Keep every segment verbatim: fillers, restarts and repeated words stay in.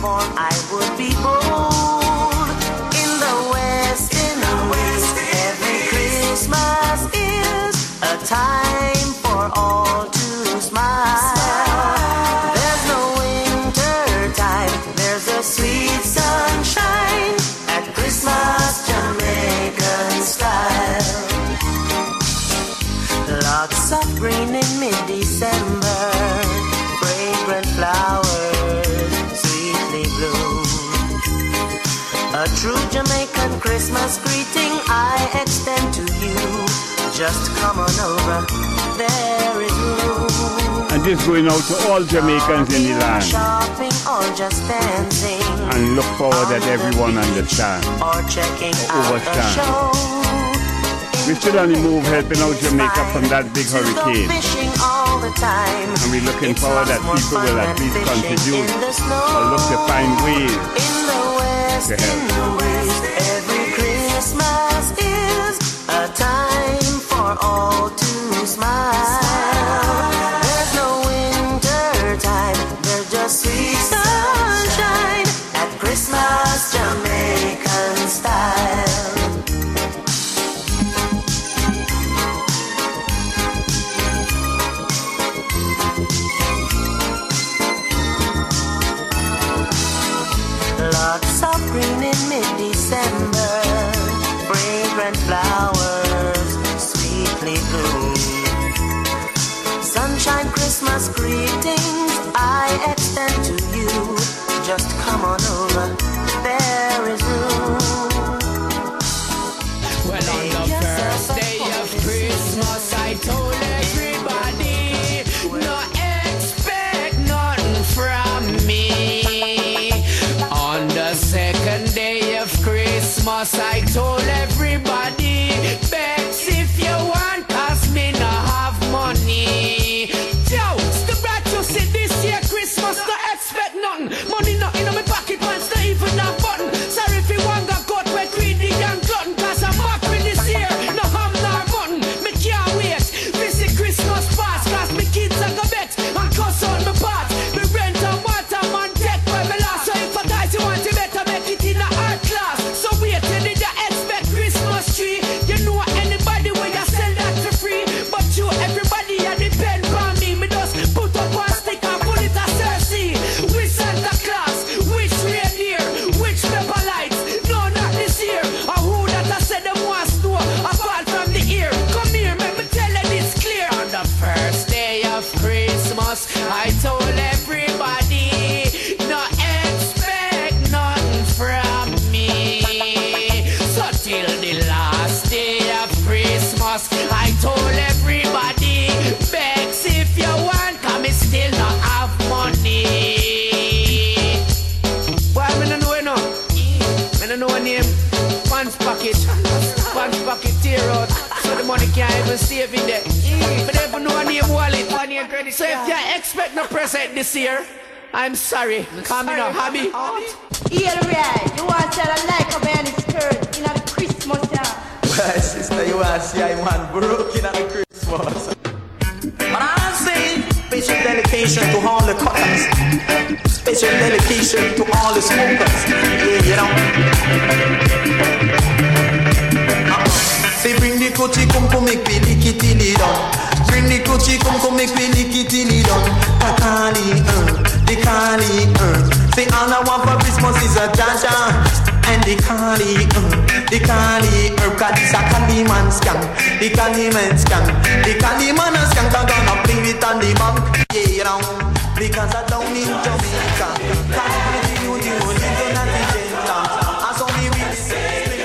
born, I would be bold. In the West, in the West, every Christmas is a time for all to smile. There's no winter time, there's a sweet sunshine at Christmas Jamaican style. Lots of green in mid-December, fragrant flowers sweetly bloom. A true Jamaican Christmas greeting I extend to you. Just come on over, there is room. And this going out to all Jamaicans in the land. Shopping or just dancing. And look forward that everyone understands or checking or out the show. We're still on the move helping out Jamaica from that big hurricane. And we're looking forward that people will at least contribute or look to find ways to help. Every Christmas is a time for all to smile. There's no winter time, there's just sweet sunshine at Christmas Jamaican style. Lots of green in mid-December, fragrant flowers sweetly bloom. Sunshine Christmas greetings I extend to you. Just come on over, there is room. Well, on the first day of Christmas I told everybody, no expect nothing from me. On the second day of Christmas, I told everybody, begs if you want, cause me no have money. Yo, the brat you see this year Christmas, no expect nothing. Money not in my pocket, pants not even a button. Sorry if you want to go to wet greedy and glutton, cause I'm back with this year, no ham nor button. Me can't wait, visit Christmas past, cause me kids are go bet and cuss on my part. Me rent and water man debt by me last, so if I die you want to better make it in a art class. So wait till you expect Christmas tree. You know anybody where you sell that for free, but you everybody you depend on me. Me just put up one stick and pull it a Cersei. Which Santa Claus, which reindeer, which pepper lights? No, not this year. Or who that I said them want store apart from the ear? Come here, let me tell you this clear. On the first day of Christmas, I told everybody, no expect nothing from me. So till the last day of Christmas, I told everybody, begs if you want, cause me still not have money. Why me no know enough? Me no know a name. Pants pocket, pants pocket tear out, so the money can't even save in there. But never know a name wallet, money and credit. So if you expect no present this year, I'm sorry, come in a hobby. Here we are. You want to tell a like a man is skirt in a Christmas time. Well, sister, you want to see a man broke in a Christmas. But I say, special dedication to all the cutters. Special dedication to all the smokers. Yeah, you know. Uh, say, bring the coochie, come, come, make me lick it till it down. Bring the coochie, come, come, make me lick it till it down. The Kali, uh, the Kali, uh. Say, all I want for Christmas is a Jaja. And the Kali, uh, the Kali, uh, cause it's a Kali man scam. The Kali man scam. The Kali man a scam, cause gonna bring it on the bank. Yeah, you know, because I don't need Jamaica. Can't believe you, you, you don't have to change that. I saw me really say,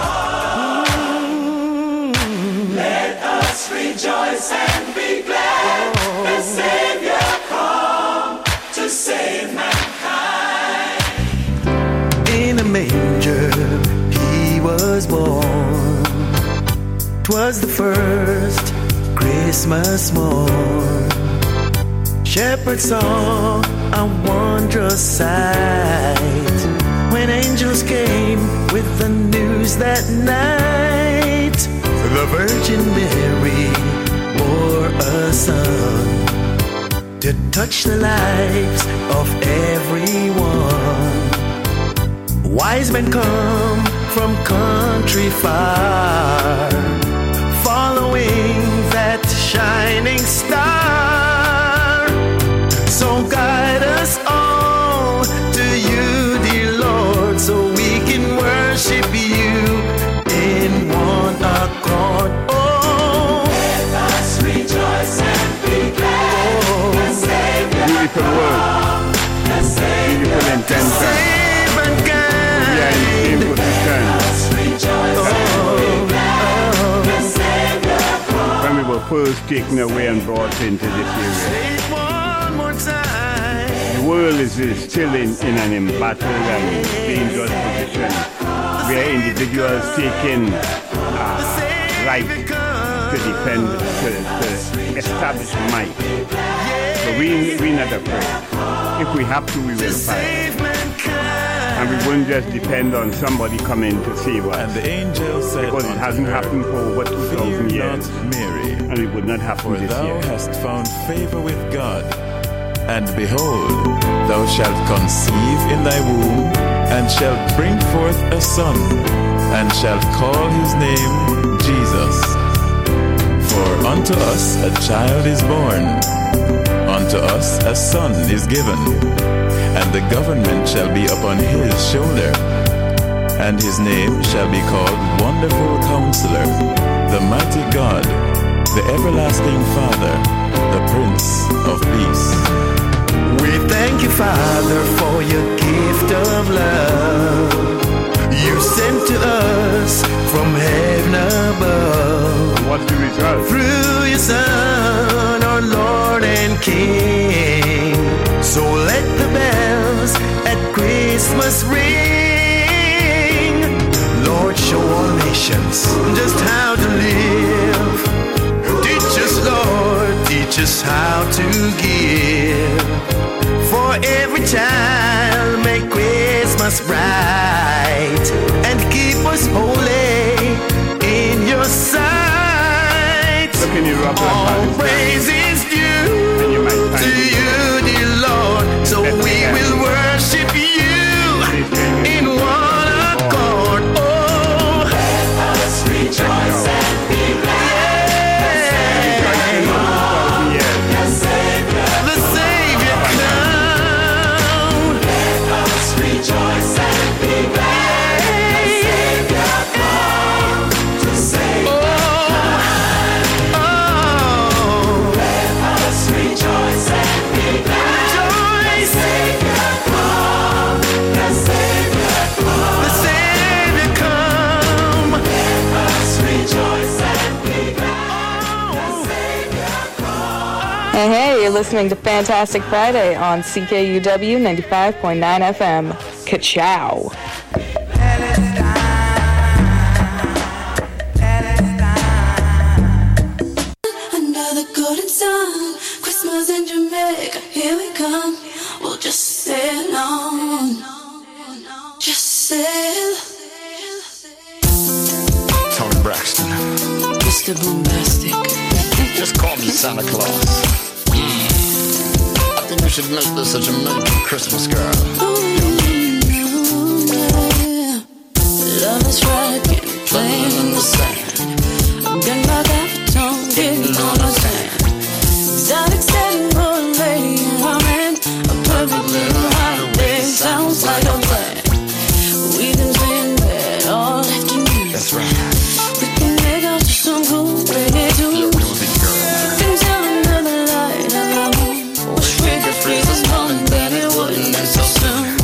let us rejoice and be glad. The Savior come to save mankind. In a manger he was born. 'Twas the first Christmas morn. Shepherds saw a wondrous sight when angels came with the news that night. The Virgin Mary bore a son to touch the lives of everyone. Wise men come from country far, following that shining star. So guide us all to you, dear Lord, so we can worship you in one accord. Oh, let us rejoice and be glad. Oh, the Savior beautiful word, the Savior, beautiful intention. save and We are in the same position. let us rejoice and be glad. The Savior comes. When we were first taken away and brought into this area, say it one more time. the world is, is still in, in an embattled and dangerous position where individuals taking uh, right to defend, to, to establish might. So we, we're not afraid. If we have to, we will fight. And we won't just depend on somebody coming to save us. And the angel said, Because it hasn't her, happened for over two thousand Fear years. not, Mary, And it would not happen for this thou year. hast found favor with God. And behold, thou shalt conceive in thy womb, and shalt bring forth a son, and shalt call his name Jesus. For unto us a child is born, unto us a son is given, and the government shall be upon his shoulder, and his name shall be called Wonderful Counselor, the Mighty God, the Everlasting Father, the Prince of Peace. We thank you, Father, for your gift of love you sent to us from heaven above. What's the result? Through your Son, our Lord and King. So let the bells at Christmas ring. Lord, show all nations just how to live. Teach us, Lord, teach us how to give. For every child, make Christmas bright, and keep us holy in your sight. Look in your upper All hand. praise is due And you might find to it. you, dear Lord. So Let we me have will it. worship you Please bring it. in one accord. Oh, Let us rejoice and be glad. Yes. The Savior, the Savior come. let us rejoice and be glad. The Savior comes to save mankind. Oh, Let us rejoice and be glad. The Savior comes. The Savior comes. the Savior come. Let us rejoice and be glad. The Savior comes. Hey, hey, you're listening to Fantastic Friday on C K U W ninety-five point nine F M. Ka-chow. Another golden sun, Christmas in Jamaica, here we come. We'll just sail on, just sail. Tony Braxton. Mister Bombastic. Just call me Santa Claus. I think we should make this a Jamaican Christmas girl. Ooh, yeah. Love is rocking, playing in the sand. I'm getting my baritone, getting on the sand. Sound exciting, rolling, lady, I'm in a perfect little holiday. Sounds like a plan. We've been saying that all afternoon. That's right. We can make out to some cool reggae You tunes. music girl. Been telling another lie that I won't. Wish we could freeze this moment, but it wouldn't end so soon.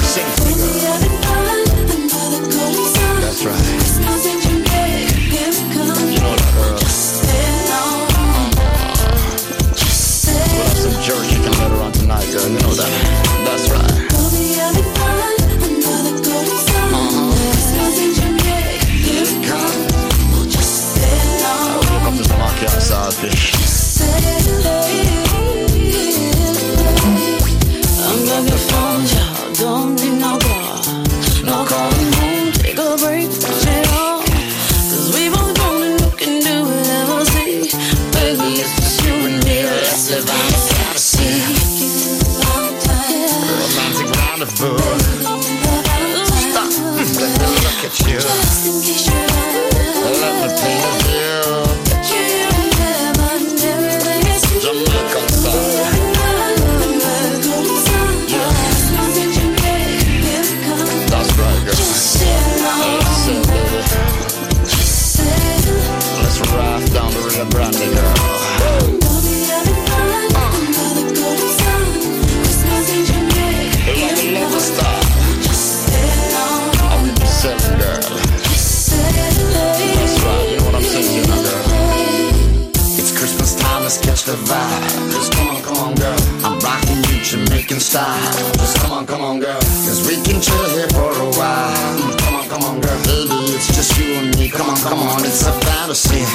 can chill here for a while. Come on, come on, girl, baby, it's just you and me. Come on, come on, it's a fantasy.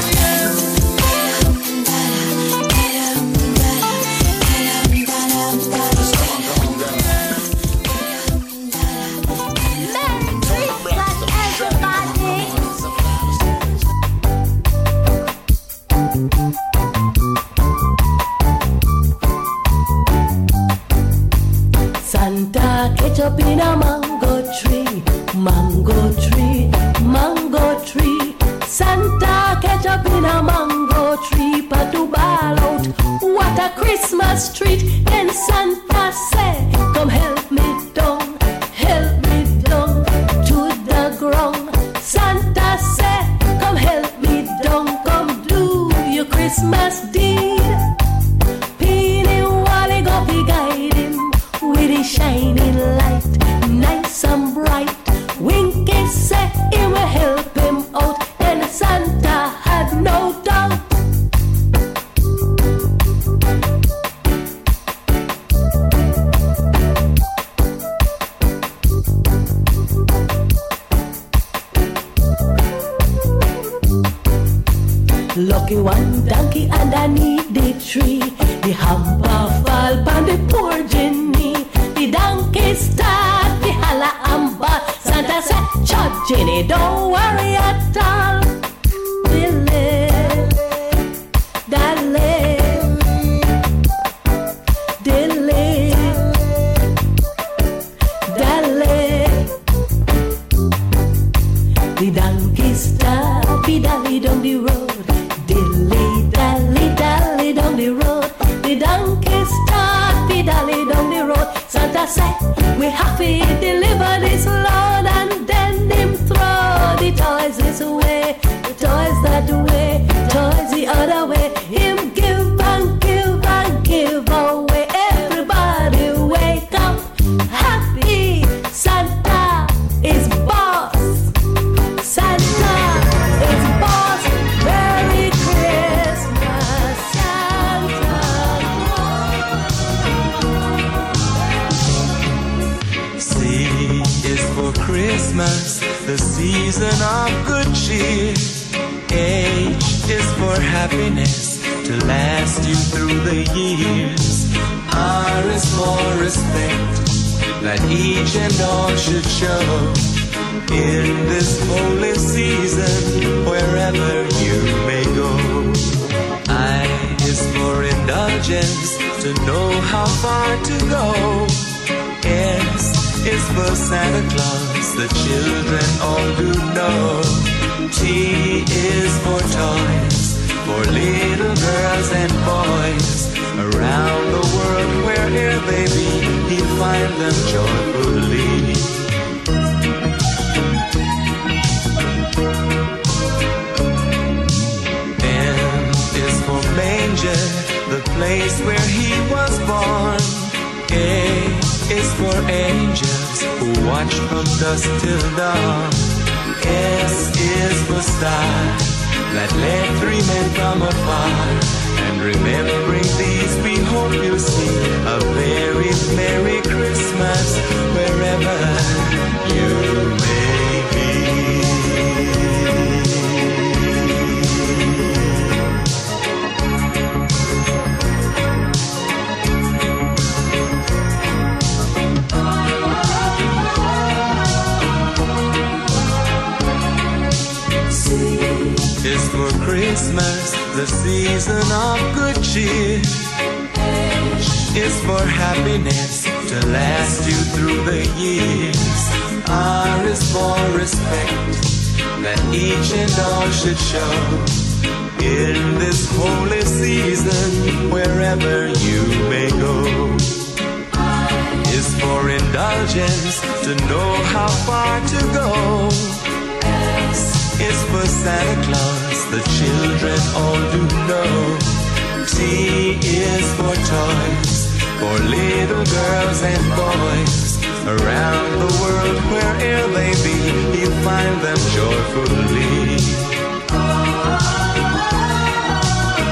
Santa catch up in a mango tree, mango tree, mango tree. Santa catch up in a mango tree, but to ball out. What a Christmas treat! Then Santa say, come help me down, help me down to the ground. Santa say, come help me down, come do your Christmas deed. Peeny Wally go be guide him with his shining light, nice and bright. Winky said he will help him out, and Santa had no doubt. Lucky one donkey underneath the tree, the hamper fall upon the poor Jenny. The donkey start the holla and ball. Santa said, "Chut, Jenny, don't worry at all. Dilly, dally, dilly, dally." The donkey start the dally down the road. Dilly, dally, dally down the road. The donkey start the dally down the road. Santa said, we have to deliver this load, and then him throw the toys this way, the toys that way, toys the other way. Him give and give and give away. Everybody wake up happy. Santa is boss. Santa is boss. Merry Christmas, Santa Claus. C is for Christmas, the season of good cheer. H is for happiness, to last you through the years. R is for respect, that each and all should show in this holy season, wherever you may go. I is for indulgence, to know how far to go. S is for Santa Claus, the children all do know. T is for toys, for little girls and boys. Around the world, wherever they be, he'll find them joyfully. M is for manger, the place where he was born. A is for angels, who watch from dusk till dawn. S is for star, that led three men from afar. And remembering these, we hope you see a very Merry Christmas wherever you may be. Is for Christmas, the season of good cheer. H is for happiness, to last you through the years. R is for respect, that each and all should show in this holy season, wherever you may go. I is for indulgence, to know how far to go. Is for Santa Claus, the children all do know. T is for toys, for little girls and boys. Around the world, wherever they be, he'll find them joyfully.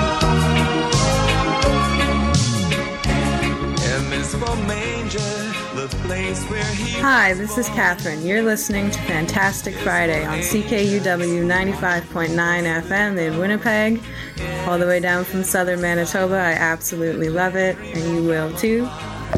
M is for manger, the place where he Hi, this is Catherine. You're listening to Fantastic Friday on C K U W ninety-five point nine F M in Winnipeg, all the way down from southern Manitoba. I absolutely love it, and you will too.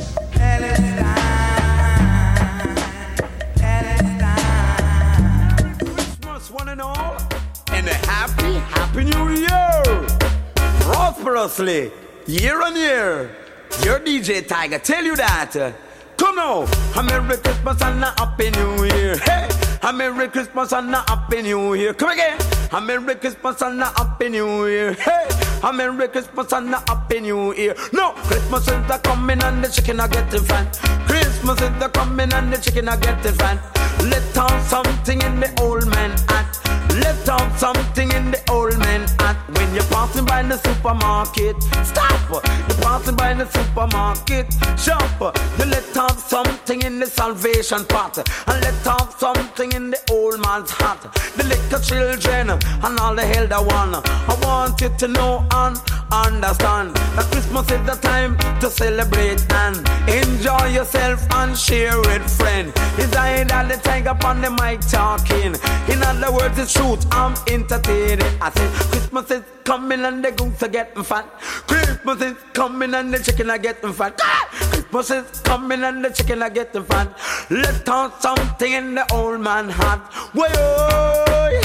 Christmas, one and all, and a happy, happy new year! Prosperously, year on year. Your D J Tiger tell you that. Come now, a Merry Christmas and a Happy New Year. Hey, a Merry Christmas and a Happy New Year. Come again, a Merry Christmas and a Happy New Year. Hey, a Merry Christmas and a Happy New Year. No, Christmas is the coming and the chicken are getting fat. Christmas is the coming and the chicken are getting fat. Let out something in the old man hat. Let out something in the old man hat. When you're passing by the supermarket, stop. You're passing by the supermarket, shop. You let out something in the salvation pot, and let out something in the old man's hat. The little children and all the elder one, I want you to know and understand that Christmas is the time to celebrate and enjoy yourself and share with friends. It's either the tiger upon the mic talking. In other words, it's truth, I'm entertaining. I said Christmas is coming and the goose are getting fat. Christmas is coming and the chicken are getting fat. Ah! Christmas is coming and the chicken are getting fat. Let out something in the old man hat. Way-oy!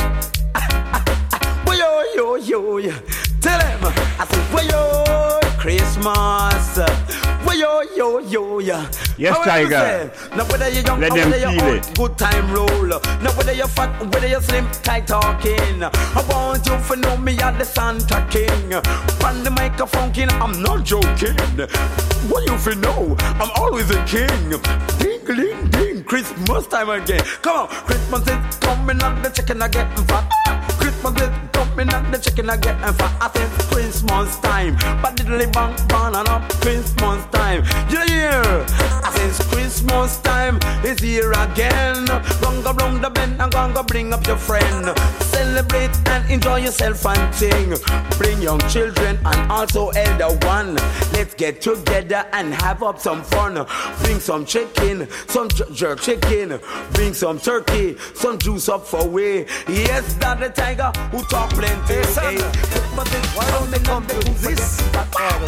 Way-oy, yo, yo. Tell him, I said, way-oy, Christmas. Way-oy, yo, yo, yo. Yes, Tiger. Now whether you're young Let or them whether you're feel old, it. good time roll. Now whether you're fat, whether you're slim, tight talking. I want you to know me as the Santa King. From the microphone king, I'm not joking. What you feel know? I'm always a king. Ding, ding, ding, Christmas time again. Come on, Christmas is coming and the chicken are getting fat. Christmas is coming and the chicken are getting fat. I said Christmas time, but diddly bang bang and up Christmas time. You hear? I said Christmas time is here again. Gonna go round the bend and gonna go bring up your friend. Celebrate and enjoy yourself and sing. Bring young children and also elder one. Let's get together and have up some fun. Bring some chicken, some j- jerk chicken. Bring some turkey, some juice up for way. Yes, that the tiger who talk plenty. Hey, why don't they come to this part of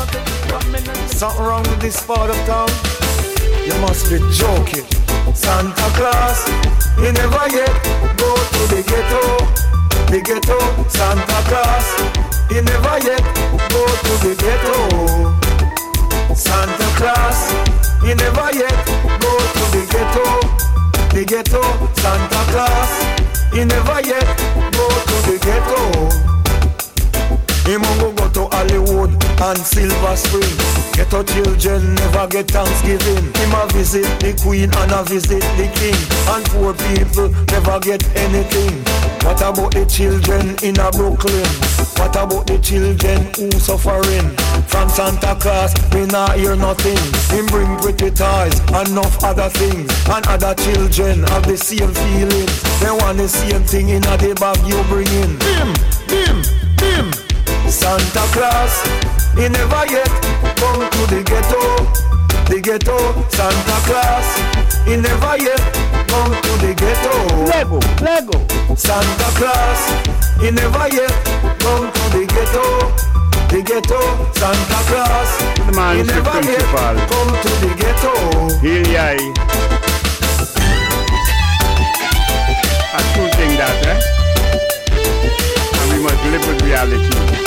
town? Something wrong with this part of town? You must be joking. Santa Claus, he never yet go to the ghetto. The ghetto, Santa Claus, he never yet go to the ghetto. Santa Claus, he never yet go to the ghetto. The ghetto, Santa Claus, he never yet go to the ghetto. Him go go to Hollywood and Silver Spring. Ghetto children never get Thanksgiving. Him a visit the Queen and a visit the King. And poor people never get anything. What about the children in a Brooklyn? What about the children who suffering? From Santa Claus, we not hear nothing. Him bring pretty toys and enough other things. And other children have the same feelings. They want the same thing in a the bag you bring in. Bim, bim, bim. Santa Claus, he never yet come to the ghetto. The ghetto, Santa Claus, he never yet come to the ghetto. Lego, Lego. Santa Claus, he never yet come to the ghetto. The ghetto, Santa Claus, The man he is the never yet principal. come to the ghetto. Here, yeah. A true thing that, eh? And we must live with reality.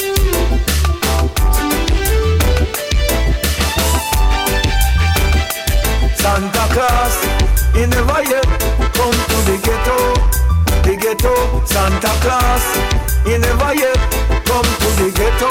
Santa Claus, he never yet come to the ghetto. The ghetto, Santa Claus, he never yet come to the ghetto.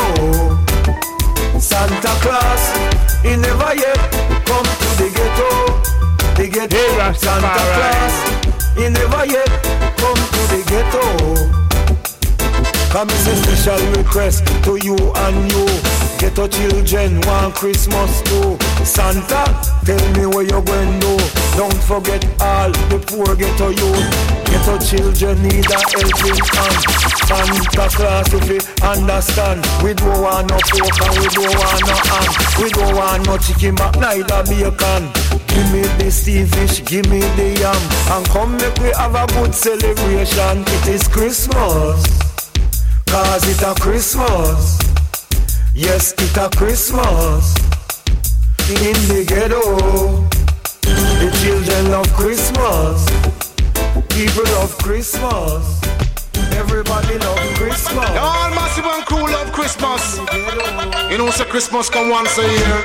Santa Claus, he never yet come to the ghetto. The ghetto, Hey, Santa Rastafari. Claus, he never yet come to the ghetto. Come is a special request to you and you. Ghetto children want Christmas too. Santa, tell me where you're going to. Don't forget all the poor ghetto youth. Ghetto children need a helping hand. Santa Claus, if you understand, we don't want no pork and we don't want no ham. We don't want no chicken, but neither bacon. Give me the sea fish, give me the yam, and come make we have a good celebration. It is Christmas, cause it's a Christmas. Yes, it's a Christmas in the ghetto. The children love Christmas. People love Christmas. Everybody love Christmas. All massive and crew love Christmas. You know, say Christmas come once a year.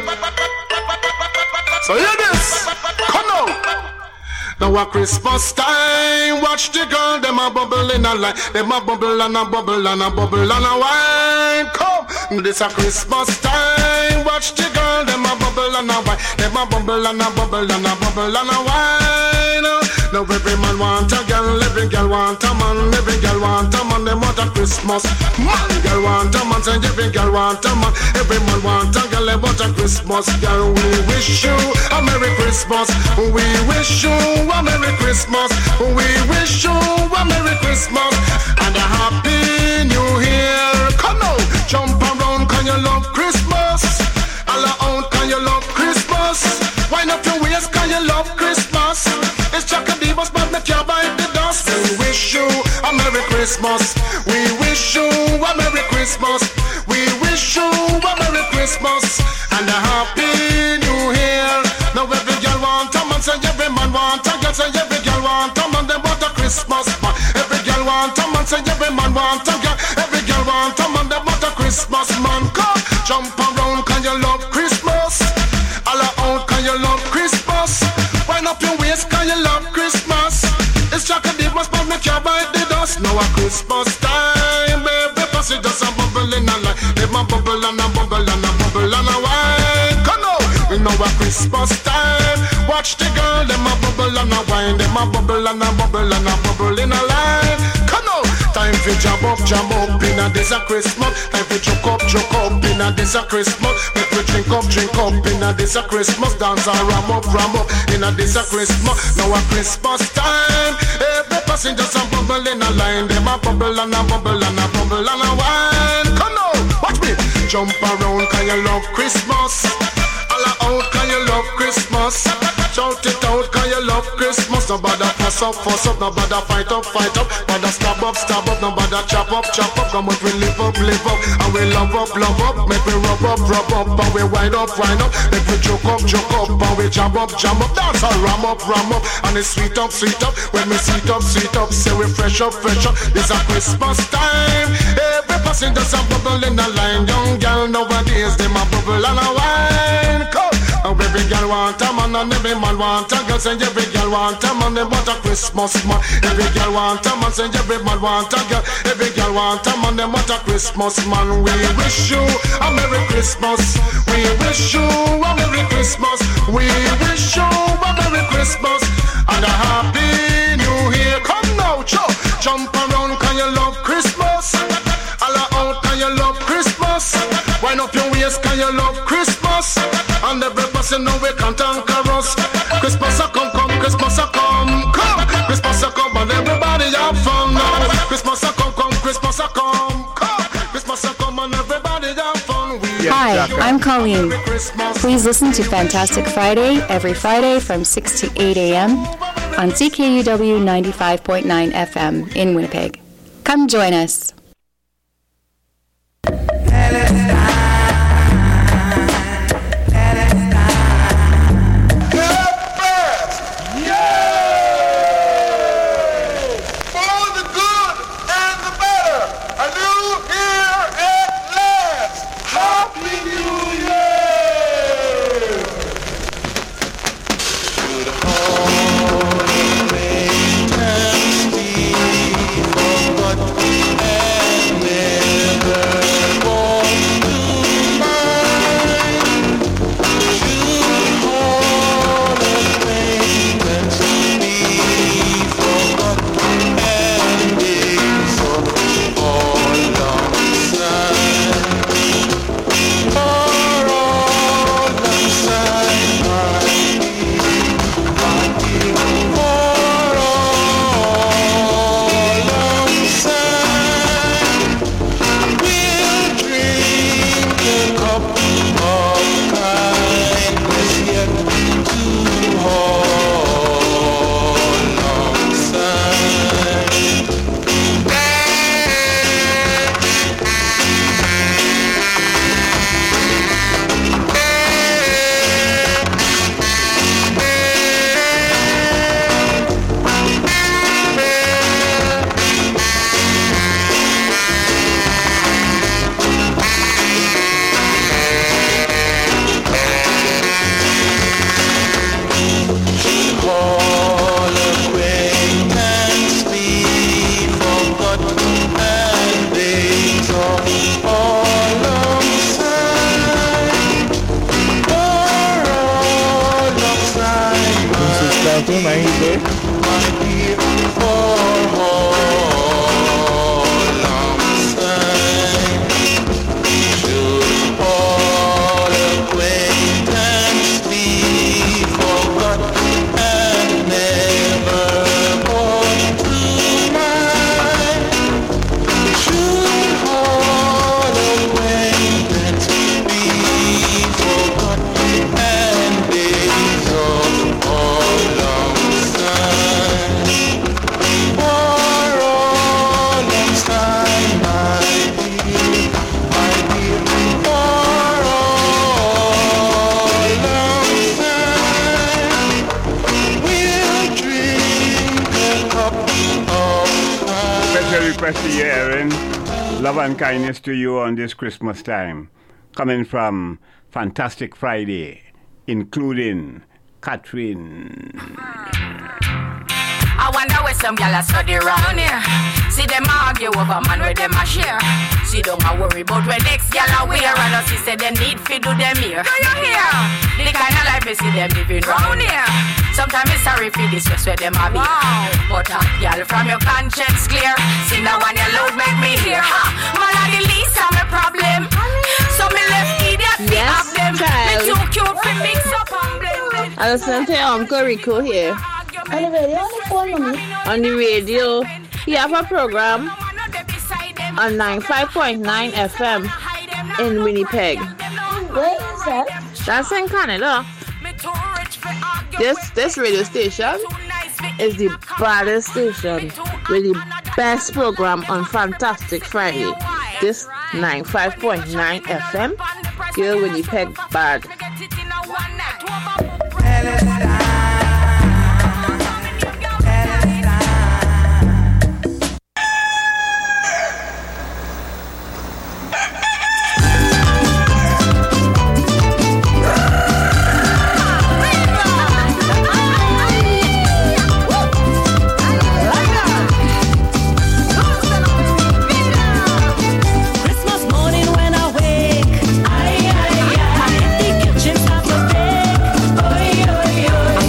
So hear this. Come now. Now a Christmas time, watch the girl, them a bubble in a line. Them a bubble and a bubble and a bubble and a wine. Come, this a Christmas time, watch the girl, them a bubble and a wine. Them a bubble and a bubble and a bubble and a wine. Now every man want a girl, every girl want a man, every girl want a man, them want a Christmas. Man, girl want a man, and every girl want a man, every man want a girl, they want a Christmas. Girl, we wish you a Merry Christmas. We wish you a Merry Christmas. We wish you a Merry Christmas and a Happy New Year. Come now, jump around, can you love Christmas? All out, can you love Christmas? Wind up your waist, can you love Christmas? It's Chaka Divas, but me can't bite the dust. We wish you a Merry Christmas. We wish you a Merry Christmas. We wish you a Merry Christmas and a Happy New Year. Now every girl want a man, say every man want a girl, say every girl want a man, they want a Christmas man. Every girl want a man, say every man want a girl, every girl want a man, they want a Christmas man. Come, jump around, can you love Christmas? All out, can you love Christmas? Wind up your waist, can you love Christmas? It's Chaka Divas, but me can't bite the dust. Now a Christmas time, baby, pass it just a bubble in a line. Them a bubble and a bubble and a bubble and a wine. Come on, we know a Christmas time. Watch the girl, them a bubble and a wine. Them a bubble and a bubble and a bubble in a line. Come on, time for jump up, jump up in a this a Christmas. Time for choke up, choke up in a this a Christmas. Make we drink up, drink up in a this a Christmas. Dance and ram up, ram up in a this a Christmas. Now a Christmas time, every passengers a bubble in a line. Them a bubble and a bubble and a bubble and a wine. Come on, watch me, jump around, can you love Christmas? All out, can you love Christmas? Shout it out, can you love Christmas? Nobody fuss up, fuss up, nobody fight up, fight up. Nobody stab up, stab up, nobody chop up, chop up. Come on, we live up, live up, and we love up, love up. Make we rub up, rub up, and we wind up, wind up. Make we joke up, joke up, and we jump up, jump up. Dance all ram up, ram up, and it's sweet up, sweet up. When we sweet up, sweet up, say we fresh up, fresh up. It's a Christmas time. Every passenger's a bubble in the line. Young girl nowadays, them a bubble and a wine. Come. And every girl want a man and every man want a girl. Say every girl want a man, they want a Christmas man. Every girl want a man, say every man want a girl. Every girl want a man, they want a Christmas man. We wish you a Merry Christmas. We wish you a Merry Christmas. We wish you a Merry Christmas and a Happy New Year. Come now, Joe, jump around, can you love Christmas? All out, can you love Christmas? Wind up your waist, can you love Christmas? And every person know we can't conquer us. Christmas a come, come, Christmas a come, come. Christmas a come and everybody have fun now. Christmas a come, come, Christmas a come, come. Christmas a come and everybody have fun. We Hi, I'm Colleen. Please listen to Fantastic Friday every Friday from six to eight a.m. on C K U W ninety-five point nine F M in Winnipeg. Come join us. But here. Request to you, Erin. Love and kindness to you on this Christmas time. Coming from Fantastic Friday, including Catherine. I wonder where some gyal a study round here. See them argue over man where them a share. She don't a worry about where next gyal a wear. And us she say they need fi do them here. Do you hear? The kind of life we see them living round here. Sometimes it's sorry for this just where them a be. Wow. But a gyal from your conscience clear. See now when you load make me hear. Ha! Man a the least of my problem. So me left idiot fi Yes, have them. Me child. too cute fi mix up and blend blend. I listen to Uncle Rico here. On the radio, on the phone, mommy. On the radio, he have a program on ninety-five point nine F M in Winnipeg. Where is that? That's in Canada. This this radio station is the baddest station with the best program on Fantastic Friday. This ninety-five point nine F M, girl Winnipeg bad. Christmas morning when I wake, aye, aye, aye, the kitchen starts to bake. Oi, oi, oi.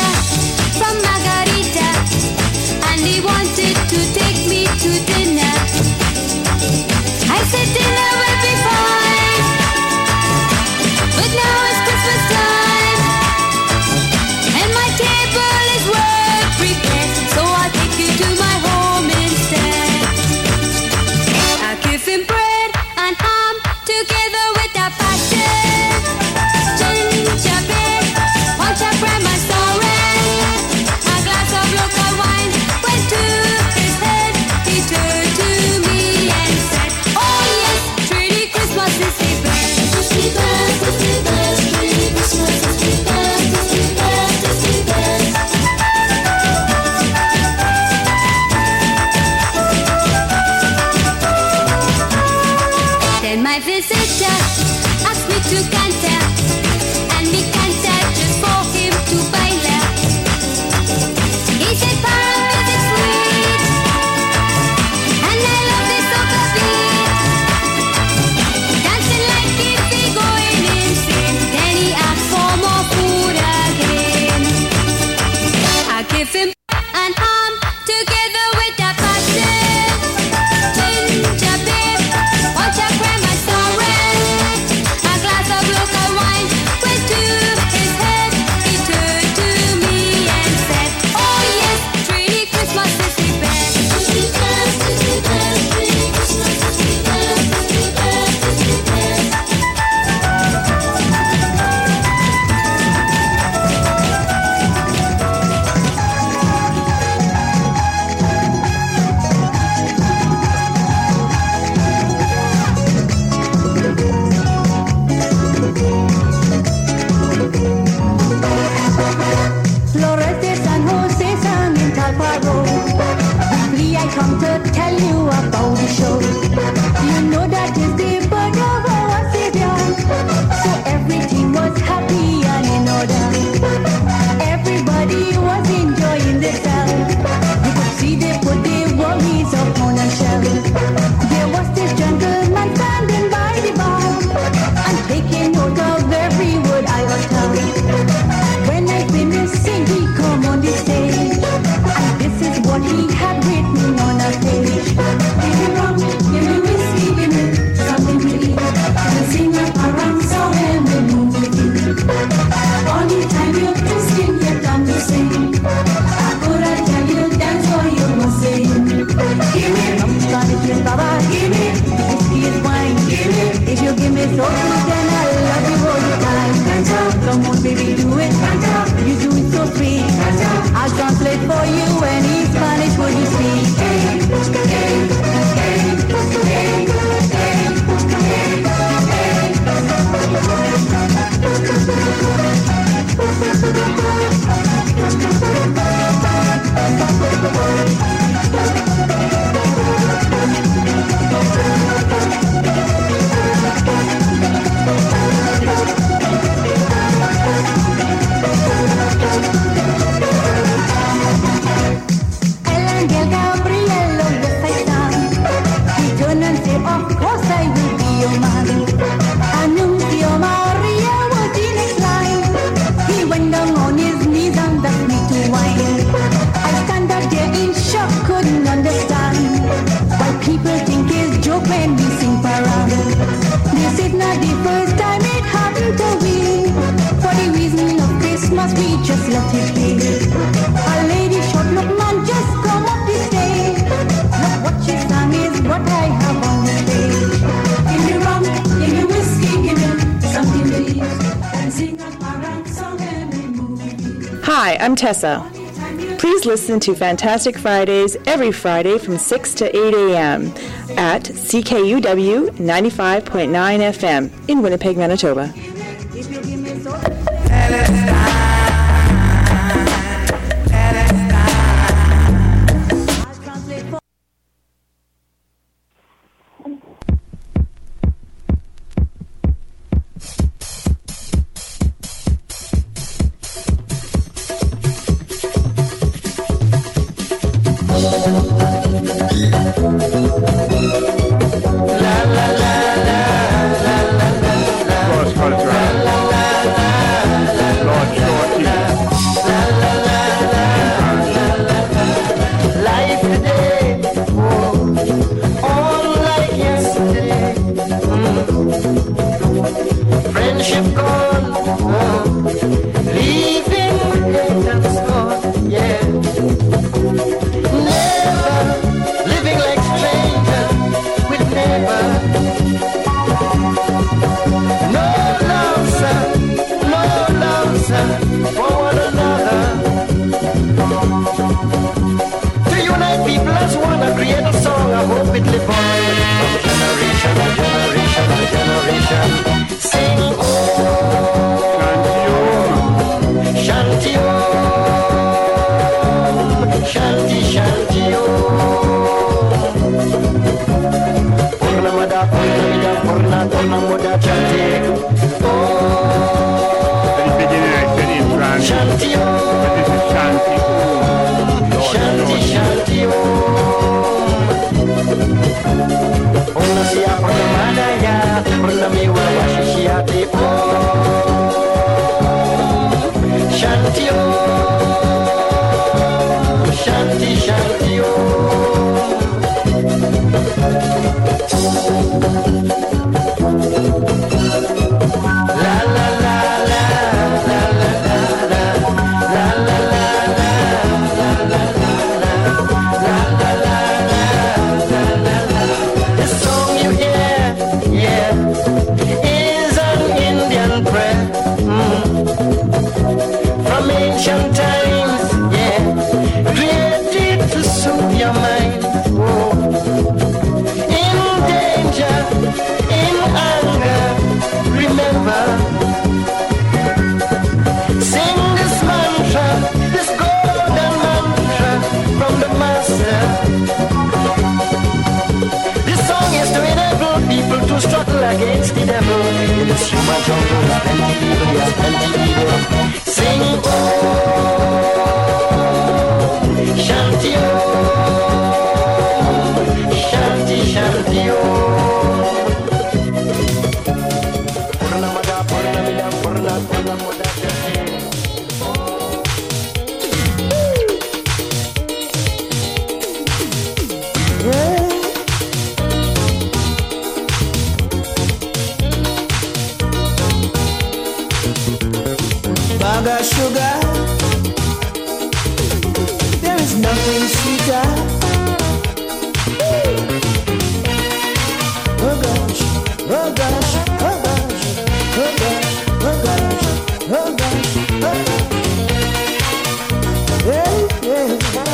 visita from Margarita, and he wanted to take me to dinner. I said dinner will be fine, but now it's Christmas time, and my table is well prepared, so I'll take you to my home instead. I'll give him bread and ham together with a passion, gingerbread, one chop grandma sorrel, a glass of local wine went to his head. He turned to me and said, oh yes, treaty Christmas is the best. It's the best, it's the best, treaty Christmas is the best, it's the best, it's the best. Then my visitor asked me to canter, and me canter just for him to bailar. He said paramedic sweet, and I love this soca beat, dancing like if he going insane. Then he asked for more food again. I give him and ham together with a passion, gingerbread, one chop grandma sorrel, a glass of local wine went to his head. He turned to me and said, oh yes, treaty Christmas is the best. It's the best, it's the best, treaty Christmas is the best, it's the best, it's the best. Flores de San Jose sang in Calparo. Weekly I come to tell you about the show. You know that is the birth of our Savior, so everything was happy and in order. Everybody was enjoying themselves. You could see they put their worries upon a shelf. There was this gentleman standing by the bar and taking note of every word I uttered. When I finished sing, he come on the stage, and this is what he had written on a page. Give me rum, give me whiskey, give me something to eat, and sing a parang song and we move with it. All the time you're twisting, you're done to sing. I could have tell you that's what you were saying. Give me rum, tonic, yes, baba, give me whiskey is wine, give me. If you give me soul food, then I'll love you all the time. Come on, baby, do it. You do it so sweet. I'll translate for you any Spanish word you speak. El ángel Gabriel lo besaitan. He turned and said, of course I will be your man. Anuncio Maria was in his line. He went down on his knees and asked me to whine. I stand up there in shock, couldn't understand why people think it's joke when we sing parade. This is not the first time it happened to me. For the reason of Christmas, we just let it be. A lady short look man just come up the stage. Look what she sang is what I have on the page. Give me rum, give me whiskey, give me something to eat, and sing a parang song and we move. Hi, I'm Tessa. Please listen to Fantastic Fridays every Friday from six to eight a.m. at C K U W ninety-five point nine F M in Winnipeg, Manitoba. Cross-cultural. Lord Shorty. Shanti, shanti, oh. Una siya pagkamana ya, purnamiwa washishiyate, oh. Shanti, oh. Shanti, shanti, oh. La la la la la la la la la la la la la la la. The song you hear, yeah, is an Indian prayer mm. from ancient times, yeah, created to soothe your mind. Whoa. In danger, in anger, remember, sing this mantra, this golden mantra from the master. This song is to enable people to struggle against the devil. In this human jungle, there's plenty evil, yes, plenty evil. Sing, oh, shanti, oh, shanti, shanti, oh. Baga sugar, there is nothing sweeter. Oh gosh, oh gosh, oh gosh, oh gosh, oh gosh, oh gosh, oh gosh. Yeah, yeah.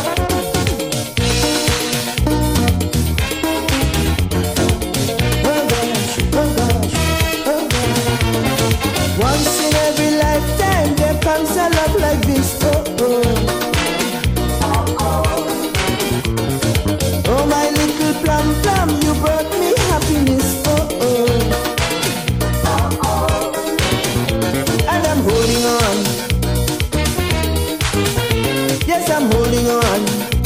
Oh gosh, oh gosh, oh gosh. Once in every lifetime there comes a love like this. Oh, oh. Oh my little plum plum, you brought me happiness. Oh, oh. And I'm holding on. Yes, I'm holding on.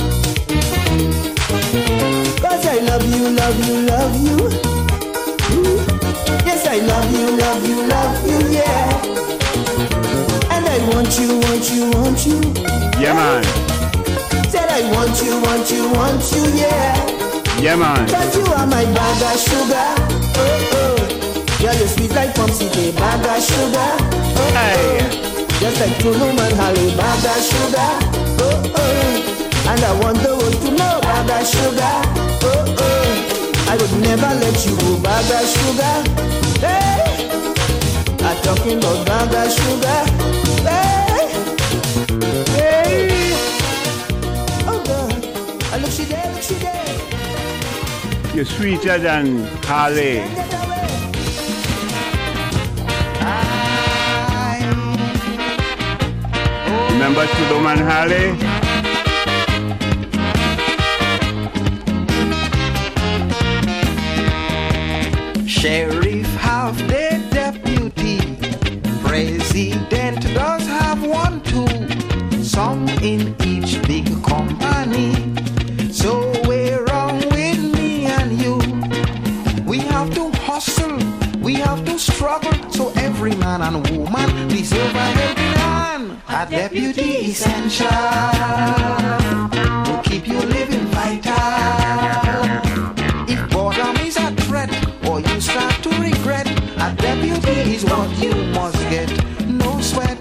Cause I love you, love you, love you. Yes, I love you, love you, love you, yeah. And I want you, want you, want you. Yeah, man. Said I want you, want you, want you, yeah. Yeah, man. Cause you are my bag of sugar. Oh, oh. You're the sweet like Pumpsy Day, bag of sugar. Oh, hey. Oh. Just like Tulum and Holly, bag of sugar. Oh, oh. And I want the world to know, bag of sugar. Oh, oh. I would never let you go, bag of sugar. Hey. I'm talking about bag of sugar. Hey. Hey. Oh, God. I look, she there, look, she there. You're sweeter than Harley. Remember Tudor and Harley? Sheriff have their deputy. President does have one too. Some in each big company. So we're wrong with me and you. We have to hustle, we have to struggle. So every man and woman deserve a helping hand. A deputy essential to keep you living vital. If boredom is a threat or you start to regret, a deputy is what you must get. No sweat.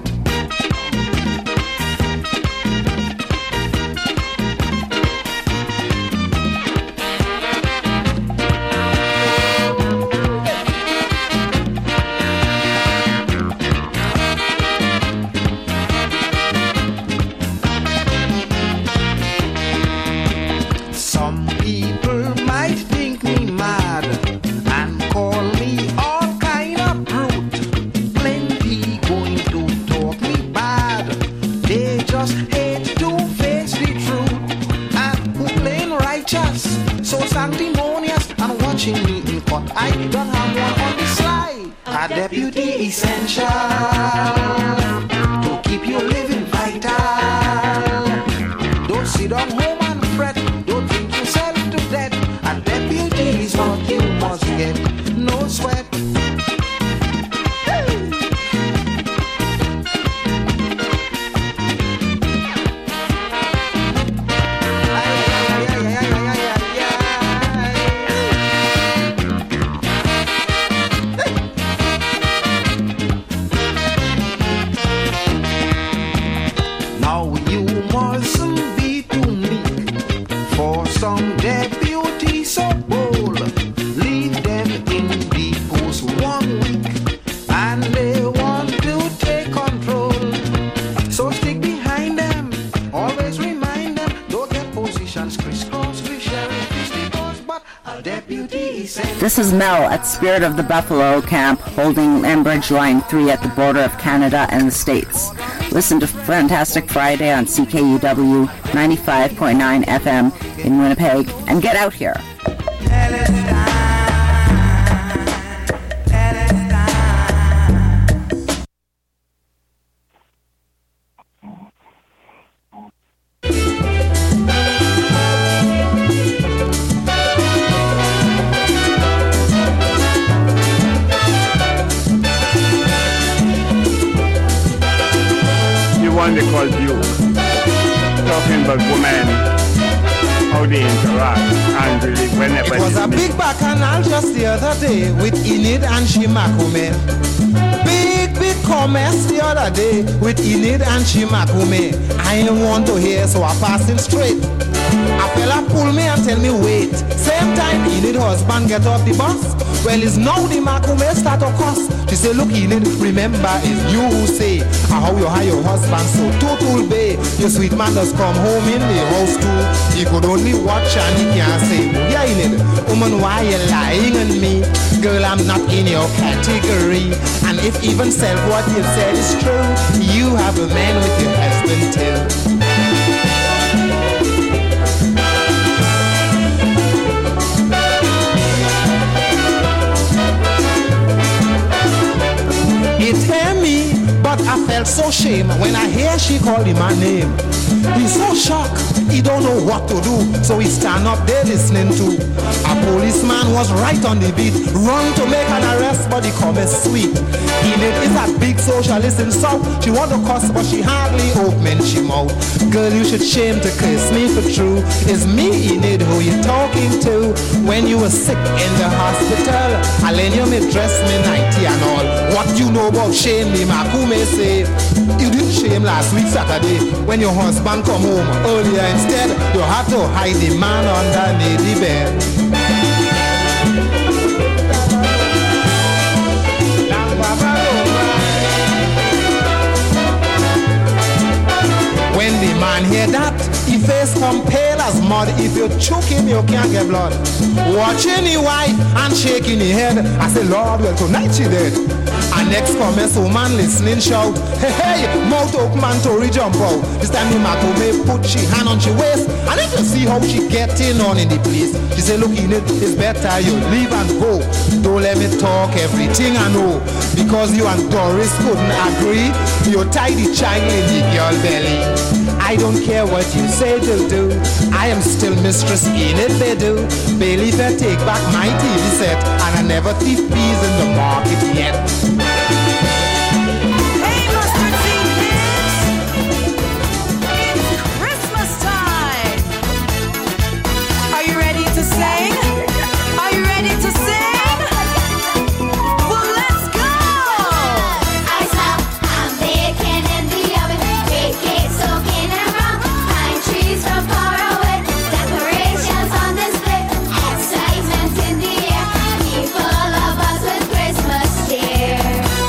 Some people might think me mad and call me all kind of brute. Plenty going to talk me bad. They just hate to face the truth. And who plain righteous, so sanctimonious, and watching me in court. I don't have one on the slide. A deputy essential to keep you living vital. Don't sit down head, no sweat. Now you mustn't be too meek for some deputy so bold. Leave them in the post one week and they want to take control. So stick behind them, always remind them, don't get positions crisscross. The sheriff is the boss, but a deputy is sent. This is Mel at Spirit of the Buffalo Camp, holding Enbridge Line three at the border of Canada and the States. Listen to Fantastic Friday on C K U W ninety-five point nine F M in Winnipeg and get out here. One they call Duke, talking about women, how they interact, and really whenever It was they a meet. big bacchanal just the other day with Enid and Shimakume. Big, big comments the other day with Enid and Shimakume. I ain't want to hear, so I pass him straight. A fella pull me and tell me wait. Same time Enid husband get off the bus. Well, it's now the Makume start to cuss. She say, look Enid, remember it's you who say ah, how you hire your husband so total bay. Your sweet man does come home in the house too. He could only watch and he can't say, yeah Enid, woman why you lying on me? Girl, I'm not in your category. And if even self what you said is true, you have a man with your husband too. It hear me, but I felt so shame when I hear she called him my name. He's so shocked, he don't know what to do, so he stand up there listening to. A policeman was right on the beat, run to make an arrest, but he come as sweet. Enid is a big socialist in South. She want to cuss, but she hardly open she mouth. Girl, you should shame to kiss me for true. It's me, Enid, who you talking to. When you were sick in the hospital, I lend you me dress me nighty and all. What you know about shame, me Makume say. You did shame last week Saturday when your husband come home earlier. Instead, you had to hide the man underneath the bed. When the man hear that, he face come pale as mud. If you choke him, you can't get blood. Watching the wife and shaking the head, I say, Lord, well, tonight she dead. And next comments, woman listening shout, hey, hey, mouth open man Tory jump out. This time the Makume put she hand on she waist, and if you see how she getting on in the place, she say, look Enid, it's better you leave and go. Don't let me talk everything I know, because you and Doris couldn't agree. You tie the child in the girl belly. I don't care what you say to do, I am still Mistress Enid Bedu. Bailey fair take back my T V set, and I never thief peas in the market yet. Hey, Mustard Seed Kids! It's Christmas time! Are you ready to sing? Are you ready to sing? Well, let's go! Ice up, I'm baking in the oven. Bake cakes soaking in rum. Pine trees from far away. Decorations on display. Excitement in the air. People love us with Christmas cheer.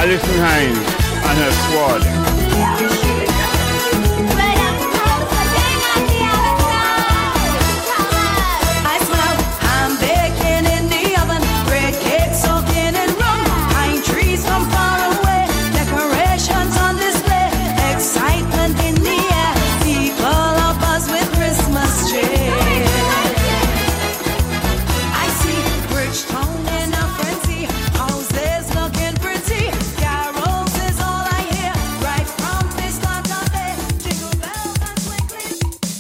Alison Hines and her squad. I smell ham baking in the oven, bread cake soaking in rum, pine trees from far away, decorations on display, excitement in the air, people are buzz with Christmas cheer. I see Bridgetown in a frenzy, houses looking pretty, carols is all I hear, right from the start of it, jingle bells and twinkling.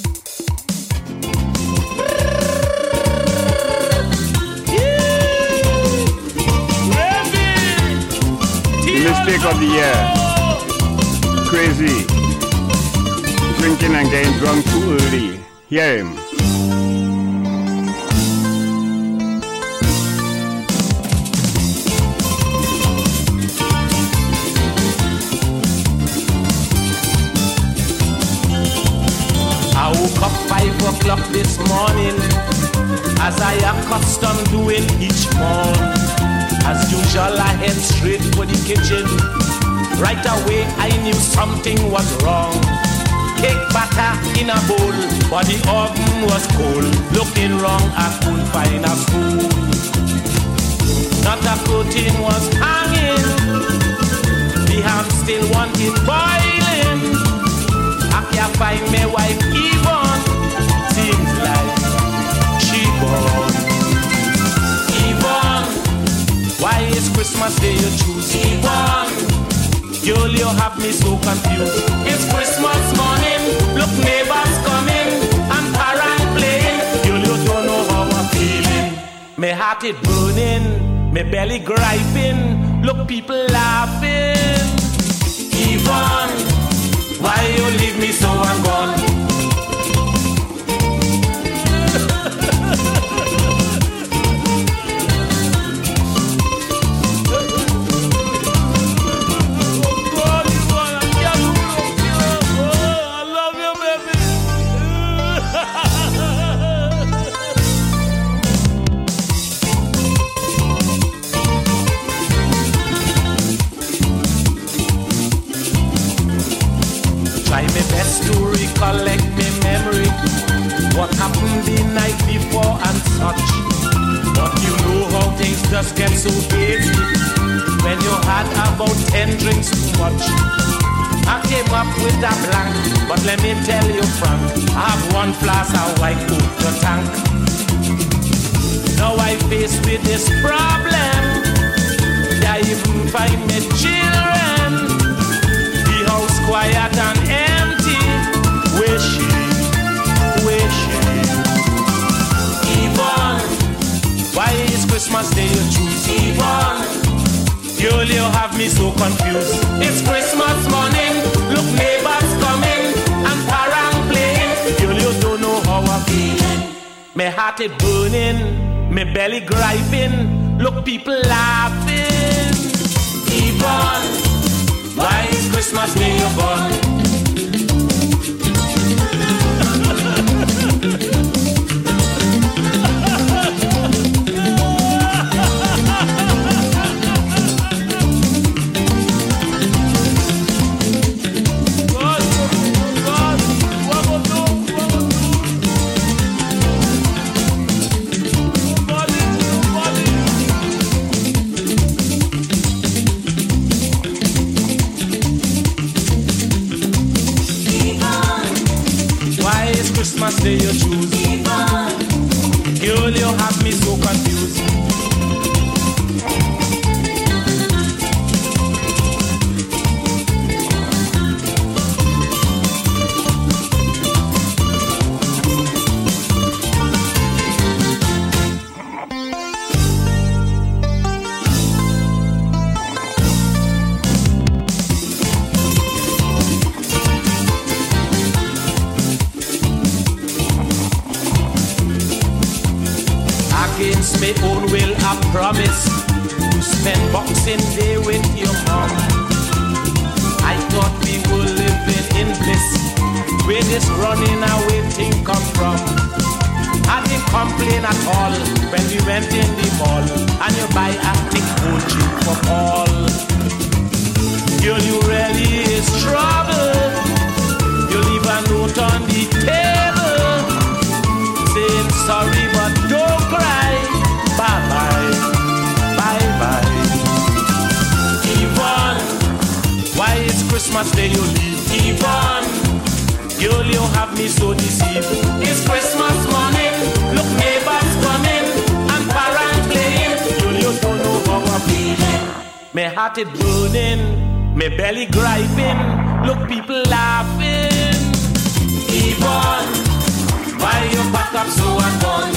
The mistake of the year. Crazy. Drinking and getting drunk too early. Hear him. I woke up five o'clock this morning, as I accustomed doing each morn. As usual, I head straight for the kitchen. Right away, I knew something was wrong. Cake batter in a bowl, but the oven was cold. Looking wrong, I couldn't find a spoon. Not a curtain was hanging. The ham still wanted boiling. I can't find my wife Yvonne. Seems like she gone. Yvonne, why is Christmas Day you choose Yvonne? Girl, you have me so confused. It's Christmas morning, look neighbors coming, and parents playing. Girl, you don't know how I'm feeling. My heart is burning, my belly griping. Look, people laughing. Yvonne, why you leave me so and gone? Try my best to recollect my memory, what happened the night before and such. But you know how things just get so hazy when you had about ten drinks too much. I came up with a blank, but let me tell you frank, I have one flask of white coat to tank. Now I faced with this problem, I even find my children. The house quiet and empty. Wishing, wishing. Yvonne, why is Christmas Day you choose Yvonne? Girl, you have me so confused. It's Christmas morning, look neighbors coming, and parents playing. Girl, you don't know how I'm feeling. My heart is burning, my belly griping. Look, people laughing. Yvonne, why is Christmas Day you born? Christmas Day you choose Yvonne. Girl, you have me so confused. Against my own will, I promise to spend Boxing Day with your mom. I thought we were living in bliss, where this running away thing come from. I didn't complain at all when we went in the mall and you buy a thick cold drink for all. Girl, you really is trouble. You leave a note on the table saying sorry but don't cry. Bye bye, bye bye. Yvonne, why is Christmas Day you leave? Yvonne, girl, you have me so deceived. It's Christmas morning, look neighbors coming and parents playing. Girl, you don't know how I'm feeling. My heart is burning, my belly griping. Look, people laughing. Yvonne, why you pack up so and gone?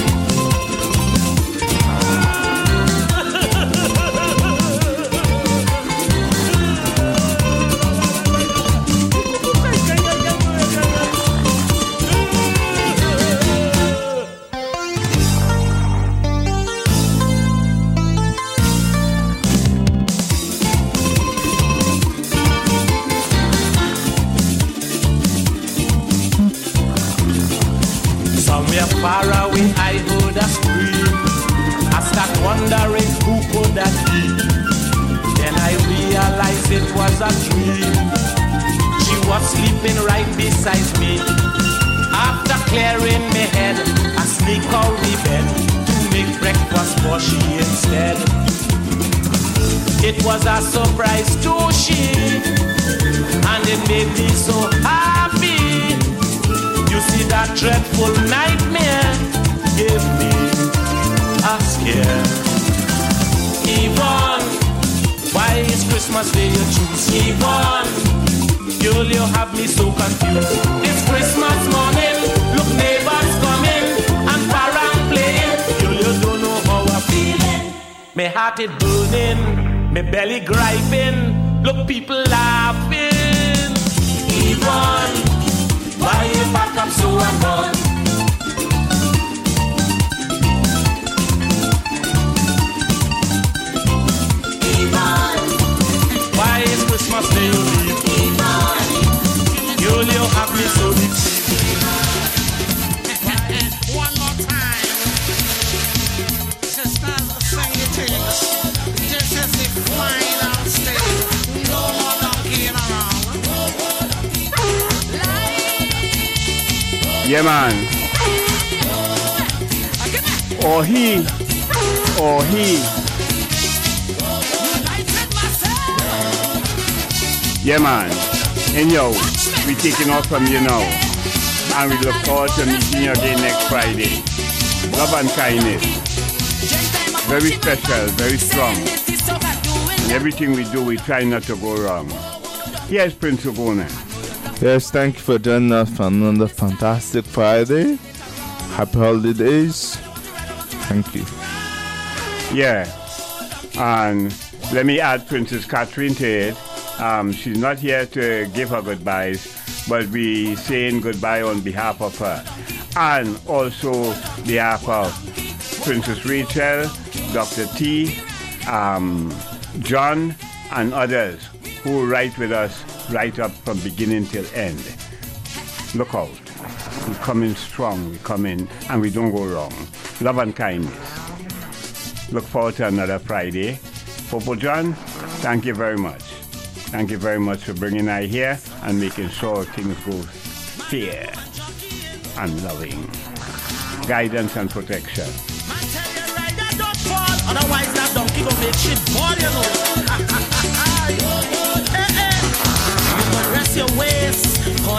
Somewhere far away I heard a scream. I start wondering who could that be. Then I realized it was a dream. She was sleeping right beside me. After clearing my head, I sneak out the bed to make breakfast for she instead. It was a surprise to she, and it made me so happy. You see that dreadful nightmare gave me a scare. Yvonne, why is Christmas Day you choose? Yvonne, girl, you have me so confused. It's Christmas morning, look neighbors coming and parents playing. Girl, you don't know how I'm feeling. My heart is burning, my belly griping. Look, people laughing. Yvonne, why you pack up so and gone? Yvonne, why is Christmas Day you leave? Yvonne, you only have me so deep. One more time. Sisters, sing it to us. Just as the final stage. No more donkeying around. Yeah, man. Or he. Or he. Yeah, man. And yo, we taking off from you now. And we look forward to meeting you again next Friday. Love and kindness. Very special, very strong. And everything we do, we try not to go wrong. Here's Prince Ogona. Yes, thank you for joining us on another fantastic Friday. Happy holidays. Thank you. Yeah. And let me add Princess Catherine to it. Um, she's not here to give her goodbyes, but we saying goodbye on behalf of her. And also behalf of Princess Rachel, Doctor T, um, John, and others who write with us right up from beginning till end. Look out. We come in strong, we come in, and we don't go wrong. Love and kindness. Look forward to another Friday. Popo John, thank you very much. Thank you very much for bringing I here and making sure things go fair and loving. Guidance and protection. Otherwise that donkey gon' make shit ball, you know. Hey, hey. You gon' rest your waist,